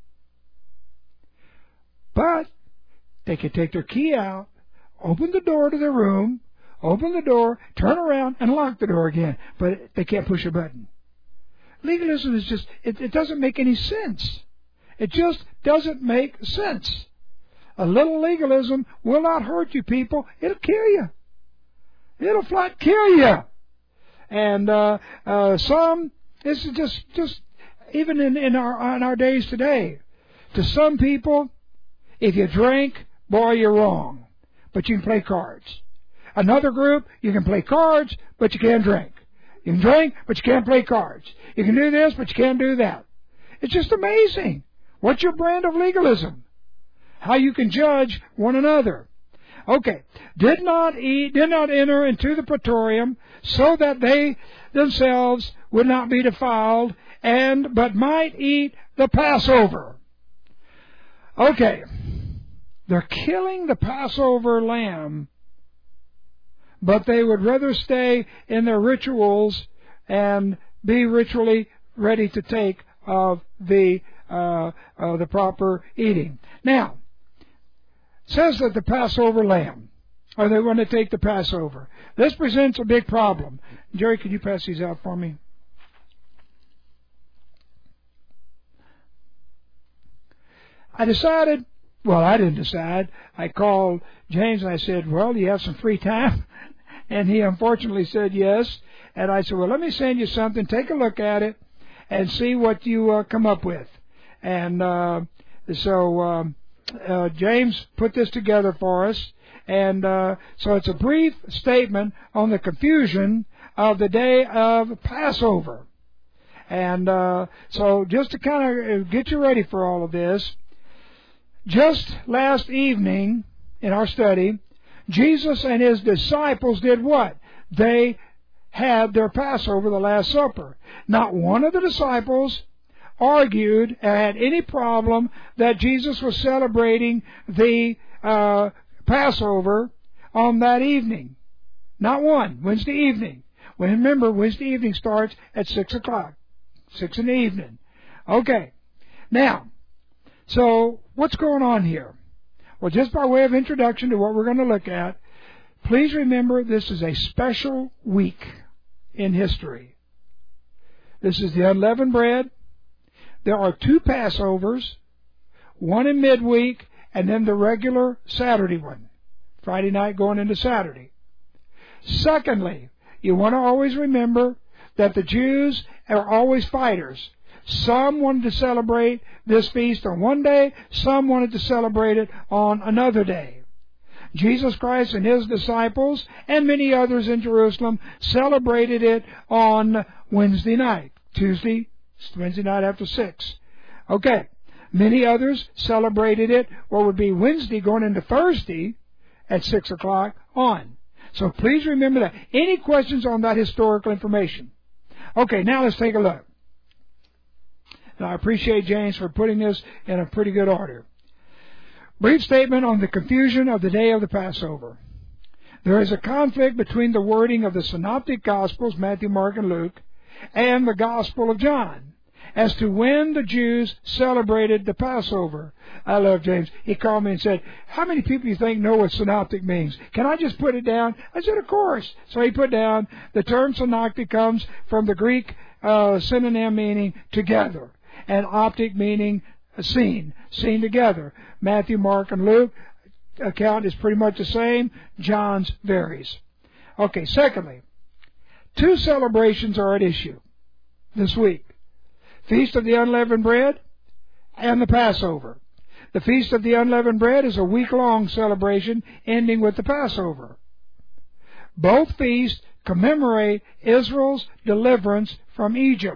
But they could take their key out, open the door to their room, open the door, turn around, and lock the door again. But they can't push a button. Legalism is just, it, it doesn't make any sense. It just doesn't make sense. A little legalism will not hurt you, people. It'll kill you. It'll flat kill you. And uh, uh, some, this is just, just even in, in our in our days today, to some people, if you drink, boy, you're wrong. But you can play cards. Another group, you can play cards, but you can't drink. You can drink, but you can't play cards. You can do this, but you can't do that. It's just amazing. What's your brand of legalism? How you can judge one another. Okay. Did not eat, did not enter into the praetorium, so that they themselves would not be defiled, and but might eat the Passover. Okay. They're killing the Passover lamb but they would rather stay in their rituals and be ritually ready to take of the uh, uh, the proper eating. Now, it says that the Passover lamb, or they want to take the Passover. This presents a big problem. Jerry, could you pass these out for me? I decided, well, I didn't decide. I called James and I said, well, do you have some free time? And he unfortunately said yes. And I said, well, let me send you something. Take a look at it and see what you uh, come up with. And uh, so um, uh, James put this together for us. And uh, so it's a brief statement on the confusion of the day of Passover. And uh, so just to kind of get you ready for all of this, just last evening in our study, Jesus and His disciples did what? They had their Passover, the Last Supper. Not one of the disciples argued or had any problem that Jesus was celebrating the uh, Passover on that evening. Not one. Wednesday evening. Well, remember, Wednesday evening starts at six o'clock. Six in the evening. Okay. Now, so what's going on here? Well, just by way of introduction to what we're going to look at, please remember this is a special week in history. This is the unleavened bread. There are two Passovers, one in midweek, and then the regular Saturday one, Friday night going into Saturday. Secondly, you want to always remember that the Jews are always fighters. Some wanted to celebrate this feast on one day, some wanted to celebrate it on another day. Jesus Christ and His disciples and many others in Jerusalem celebrated it on Wednesday night, Tuesday, Wednesday night after six. Okay. Many others celebrated it what would be Wednesday going into Thursday at six o'clock on. So please remember that. Any questions on that historical information? Okay, now let's take a look. Now, I appreciate James for putting this in a pretty good order. Brief statement on the confusion of the day of the Passover. There is a conflict between the wording of the Synoptic Gospels, Matthew, Mark, and Luke, and the Gospel of John as to when the Jews celebrated the Passover. I love James. He called me and said, how many people do you think know what synoptic means? Can I just put it down? I said, of course. So he put down, the term synoptic comes from the Greek uh, synonym meaning together, and optic meaning seen, seen together. Matthew, Mark, and Luke account is pretty much the same. John's varies. Okay, secondly, two celebrations are at issue this week. Feast of the Unleavened Bread and the Passover. The Feast of the Unleavened Bread is a week-long celebration ending with the Passover. Both feasts commemorate Israel's deliverance from Egypt.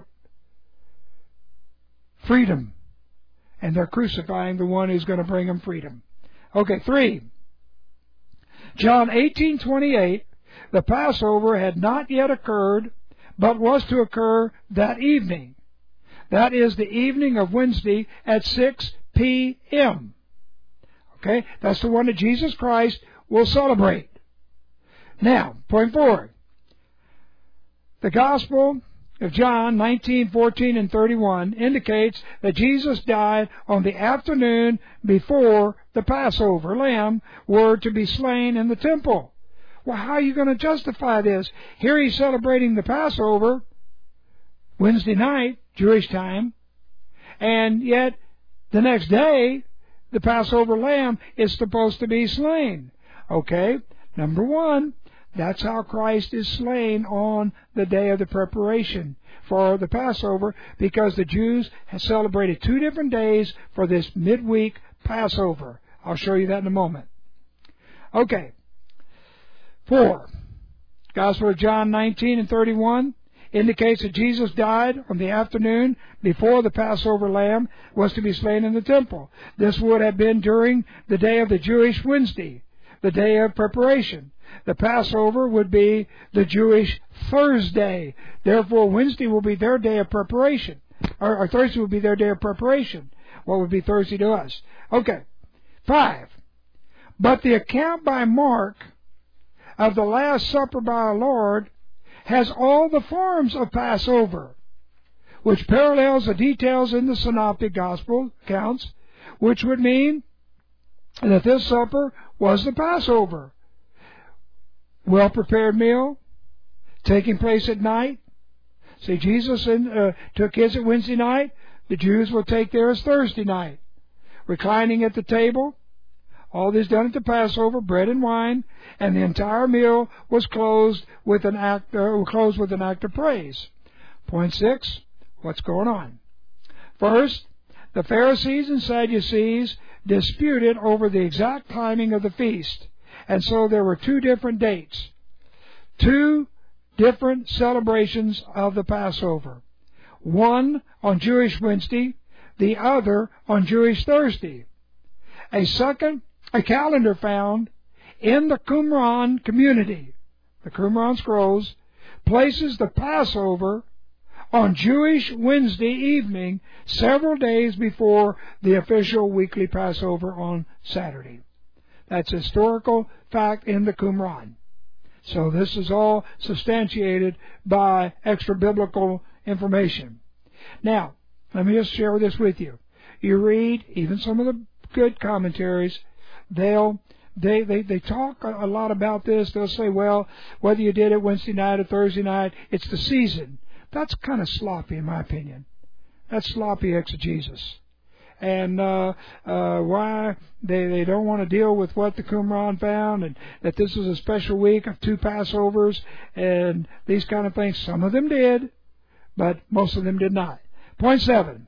Freedom. And they're crucifying the one who's going to bring them freedom. Okay, three. John eighteen twenty-eight, the Passover had not yet occurred, but was to occur that evening. That is the evening of Wednesday at six p.m. Okay, that's the one that Jesus Christ will celebrate. Now, point forward. The Gospel of John nineteen, fourteen, and thirty-one indicates that Jesus died on the afternoon before the Passover lamb were to be slain in the temple. Well, how are you going to justify this? Here he's celebrating the Passover Wednesday night, Jewish time, and yet the next day the Passover lamb is supposed to be slain. Okay, number one, that's how Christ is slain on the day of the preparation for the Passover, because the Jews have celebrated two different days for this midweek Passover. I'll show you that in a moment. Okay. Four. Gospel of John nineteen and thirty-one indicates that Jesus died on the afternoon before the Passover lamb was to be slain in the temple. This would have been during the day of the Jewish Wednesday, the day of preparation. The Passover would be the Jewish Thursday. Therefore, Wednesday will be their day of preparation. Or, or Thursday will be their day of preparation. What would be Thursday to us? Okay. Five. But the account by Mark of the Last Supper by our Lord has all the forms of Passover, which parallels the details in the Synoptic Gospel accounts, which would mean that this supper was the Passover. Well-prepared meal, taking place at night. See, Jesus in, uh, took his at Wednesday night. The Jews will take theirs Thursday night. Reclining at the table. All this done at the Passover, bread and wine, and the entire meal was closed with an act, uh, closed with an act of praise. Point six, what's going on? First, the Pharisees and Sadducees disputed over the exact timing of the feast, and so there were two different dates, two different celebrations of the Passover. One on Jewish Wednesday, the other on Jewish Thursday. A second, a calendar found in the Qumran community, the Qumran scrolls, places the Passover on Jewish Wednesday evening, several days before the official weekly Passover on Saturday. That's a historical fact in the Qumran. So this is all substantiated by extra-biblical information. Now, let me just share this with you. You read, even some of the good commentaries, they'll They, they, they talk a lot about this. They'll say, well, whether you did it Wednesday night or Thursday night, it's the season. That's kind of sloppy, in my opinion. That's sloppy exegesis. And uh, uh, why they, they don't want to deal with what the Qumran found, and that this is a special week of two Passovers and these kind of things. Some of them did, but most of them did not. Point seven.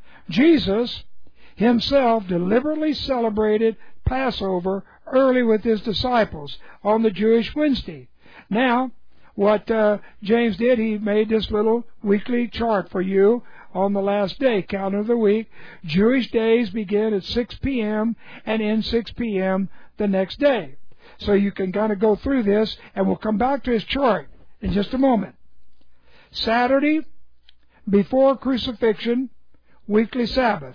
Jesus himself deliberately celebrated Passover early with his disciples on the Jewish Wednesday. Now, what uh, James did, he made this little weekly chart for you on the last day, count of the week. Jewish days begin at six p.m. and end six p.m. the next day. So you can kind of go through this, and we'll come back to his chart in just a moment. Saturday, before crucifixion, weekly Sabbath.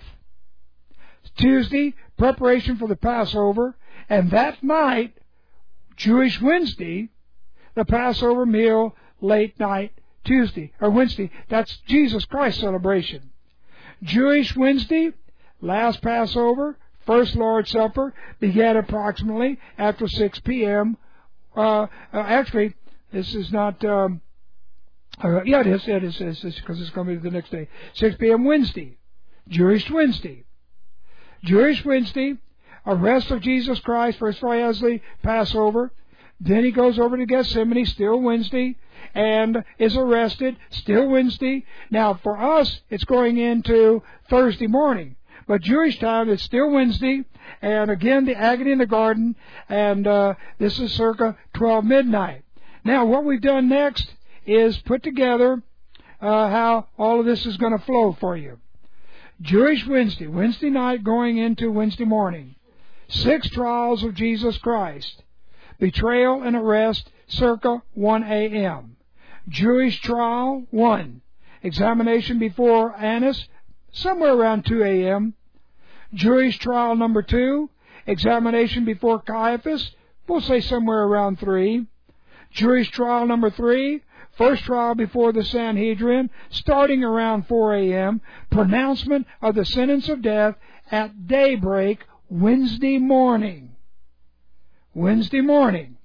Tuesday, preparation for the Passover, and that night, Jewish Wednesday, the Passover meal, late night Tuesday, or Wednesday. That's Jesus Christ celebration. Jewish Wednesday, last Passover, first Lord's Supper, began approximately after six p.m. Uh, uh, actually, this is not, um, uh, yeah, it is, it is, it is, because it's going to be the next day. six p.m. Wednesday, Jewish Wednesday. Jewish Wednesday, arrest of Jesus Christ, first of all he has the Passover, then he goes over to Gethsemane, still Wednesday, and is arrested, still Wednesday. Now for us, it's going into Thursday morning, but Jewish time, it's still Wednesday, and again the agony in the garden, and uh, this is circa twelve midnight. Now what we've done next is put together uh, how all of this is going to flow for you. Jewish Wednesday, Wednesday night going into Wednesday morning. Six trials of Jesus Christ. Betrayal and arrest, circa one a.m. Jewish trial, one. Examination before Annas, somewhere around two a.m. Jewish trial number two. Examination before Caiaphas, we'll say somewhere around three. Jewish trial number three. First trial before the Sanhedrin, starting around four a.m. Pronouncement of the sentence of death at daybreak, Wednesday morning. Wednesday morning.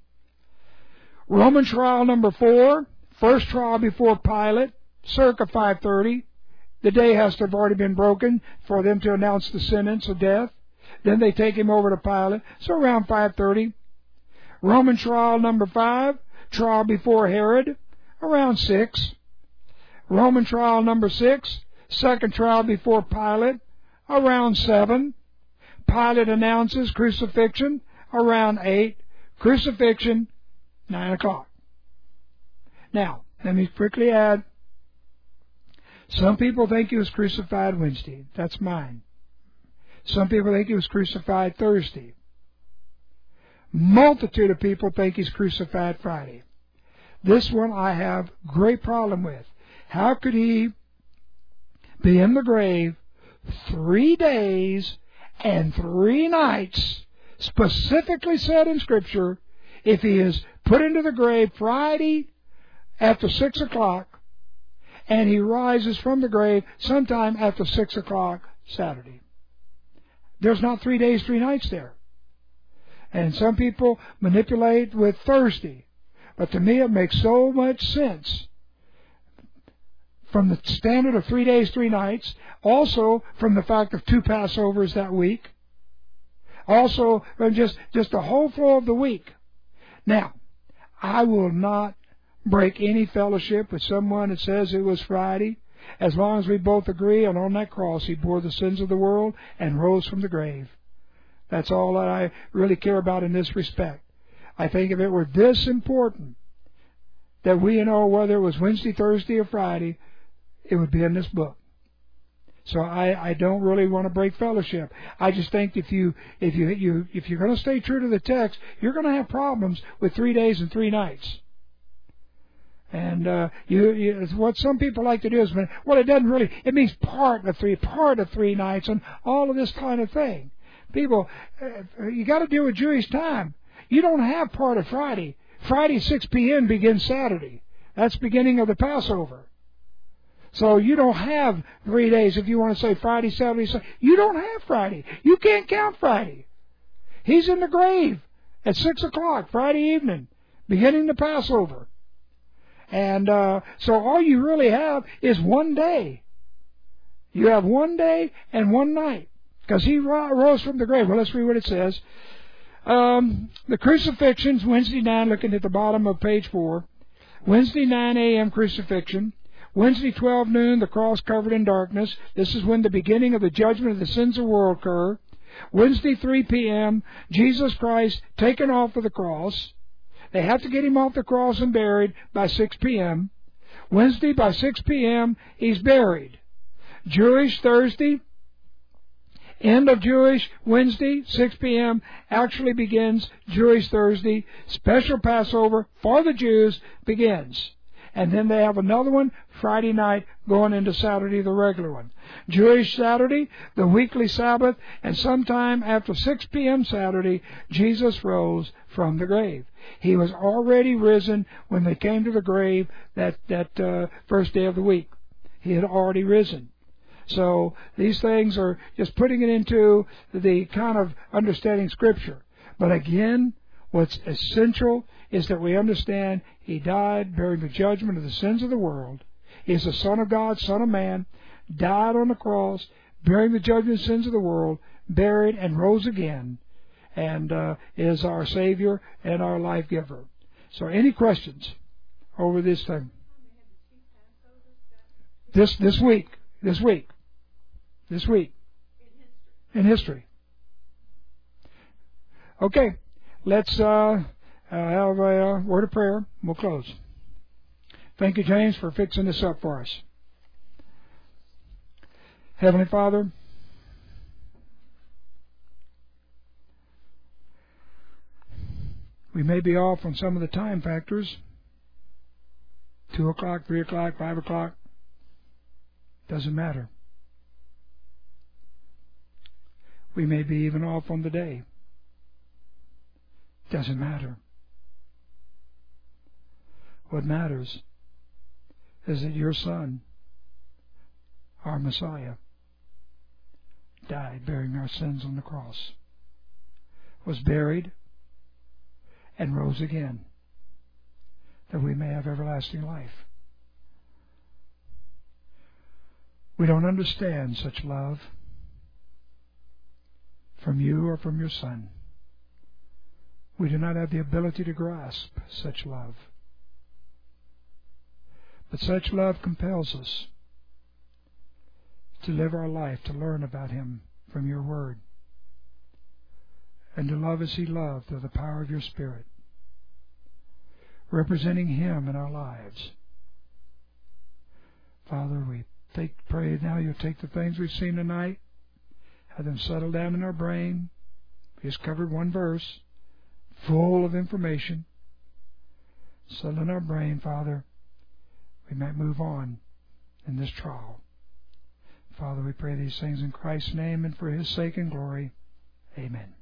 Roman trial number four. First trial before Pilate, circa five thirty. The day has to have already been broken for them to announce the sentence of death. Then they take him over to Pilate, so around five thirty. Roman trial number five. Trial before Herod, around six. Roman trial number six, second trial before Pilate, around seven. Pilate announces crucifixion, around eight. Crucifixion, nine o'clock. Now, let me quickly add, some people think he was crucified Wednesday. That's mine. Some people think he was crucified Thursday. Multitude of people think he's crucified Friday. This one I have great problem with. How could he be in the grave three days and three nights, specifically said in Scripture, if he is put into the grave Friday after six o'clock, and he rises from the grave sometime after six o'clock Saturday. There's not three days, three nights there. And some people manipulate with Thursday. But to me it makes so much sense from the standard of three days, three nights, also from the fact of two Passovers that week, also from just, just the whole flow of the week. Now, I will not break any fellowship with someone that says it was Friday, as long as we both agree, and on that cross he bore the sins of the world and rose from the grave. That's all that I really care about in this respect. I think if it were this important that we know whether it was Wednesday, Thursday, or Friday, it would be in this book. So I, I don't really want to break fellowship. I just think if you if you, you if you're going to stay true to the text, you're going to have problems with three days and three nights. And uh, you, you, what some people like to do is, well, it doesn't really. It means part of three, part of three nights, and all of this kind of thing. People, uh, you got to deal with Jewish time. You don't have part of Friday. Friday six p.m. begins Saturday. That's the beginning of the Passover. So you don't have three days if you want to say Friday, Saturday, Sunday. You don't have Friday. You can't count Friday. He's in the grave at six o'clock Friday evening, beginning the Passover. And uh, so all you really have is one day. You have one day and one night. Because he rose from the grave. Well, let's read what it says. Um, the crucifixions, Wednesday nine, looking at the bottom of page four. Wednesday nine a.m. crucifixion. Wednesday twelve noon, the cross covered in darkness. This is when the beginning of the judgment of the sins of the world occur. Wednesday three p.m., Jesus Christ taken off of the cross. They have to get him off the cross and buried by six p.m. Wednesday by six p.m., he's buried. Jewish Thursday. End of Jewish Wednesday, six p.m. actually begins Jewish Thursday. Special Passover for the Jews begins. And then they have another one Friday night going into Saturday, the regular one. Jewish Saturday, the weekly Sabbath, and sometime after six p.m. Saturday, Jesus rose from the grave. He was already risen when they came to the grave that, that uh, first day of the week. He had already risen. So these things are just putting it into the kind of understanding Scripture. But again, what's essential is that we understand He died bearing the judgment of the sins of the world. He is the Son of God, Son of Man, died on the cross, bearing the judgment of the sins of the world, buried and rose again, and uh, is our Savior and our life giver. So any questions over this thing? This, this week. This week. This week. In history. Okay. Let's uh, uh, have a uh, word of prayer. We'll close. Thank you, James, for fixing this up for us. Heavenly Father, we may be off on some of the time factors. Two o'clock, three o'clock, five o'clock. Doesn't matter. We may be even off on the day. Doesn't matter. What matters is that your Son, our Messiah, died bearing our sins on the cross, was buried, and rose again, that we may have everlasting life. We don't understand such love from you or from your Son. We do not have the ability to grasp such love. But such love compels us to live our life, to learn about Him from your Word, and to love as He loved through the power of your Spirit, representing Him in our lives. Father, we take, pray now you'll take the things we've seen tonight, have them settle down in our brain. We just covered one verse, full of information. Settle in our brain, Father. We might move on in this trial. Father, we pray these things in Christ's name and for His sake and glory. Amen.